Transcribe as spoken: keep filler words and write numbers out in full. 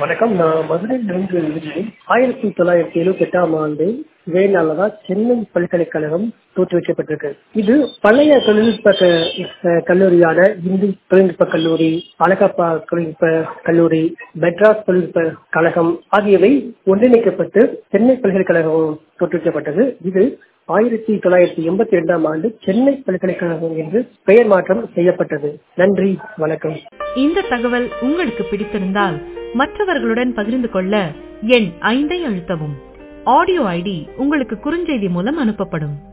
வணக்கம். நான் மதுரையிலிருந்து விஜய். ஆயிரத்தி தொள்ளாயிரத்தி எழுபத்தி எட்டாம் ஆண்டு இதே நாளதா சென்னை பல்கலைக்கழகம் தோற்றுவிக்கப்பட்டிருக்கு. இது பழைய தொழில்நுட்ப க- கல்லூரியான இந்து தொழில்நுட்ப கல்லூரி, அழகப்பா தொழில்நுட்ப கல்லூரி, மெட்ராஸ் தொழில்நுட்ப கழகம் ஆகியவை ஒன்றிணைக்கப்பட்டு சென்னை பல்கலைக்கழகம் தோற்றுவிக்கப்பட்டது. இது ஆயிரத்தி தொள்ளாயிரத்தி எண்பத்தி இரண்டாம் ஆண்டு சென்னை பல்கலைக்கழகம் என்று பெயர் மாற்றம் செய்யப்பட்டது. நன்றி, வணக்கம். இந்த தகவல் உங்களுக்கு பிடித்திருந்தால் மற்றவர்களுடன் பகிர்ந்து கொள்ள எண் ஐந்தை அழுத்தவும். ஆடியோ ஐடி உங்களுக்கு குறுஞ்செய்தி மூலம் அனுப்பப்படும்.